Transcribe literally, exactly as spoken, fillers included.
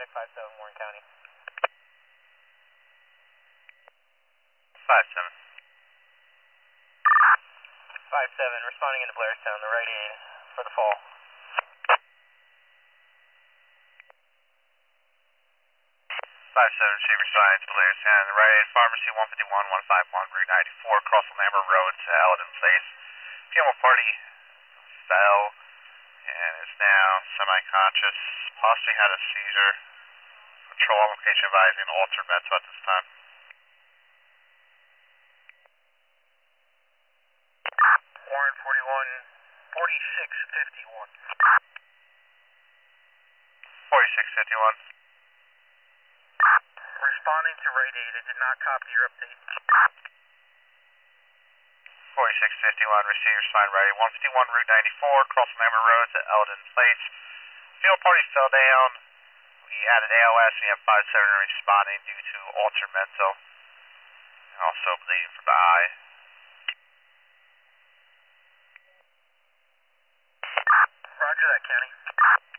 Static five seven, Warren County. five seven. five seven, responding into Blairstown, the right aid for the fall. five seven, Shaver Science, Blairstown, the right aid, Pharmacy one fifty-one, one fifty-one, Route ninety-four, across the Lambert Road to Eldon Place. Funeral party fell and is now semi-conscious, possibly had a seizure. Control application advising altered mental at this time. Warren forty-one, forty-six fifty-one. forty-six fifty-one. Responding to right aid, I did not copy your update. forty-six fifty-one, receiver sign ready. one fifty-one, Route ninety-four, across Lambert Road to Eldon Place. Funeral party fell down. We added A L S. We have five seven responding due to altered mental. And also bleeding from the eye. Roger that, County.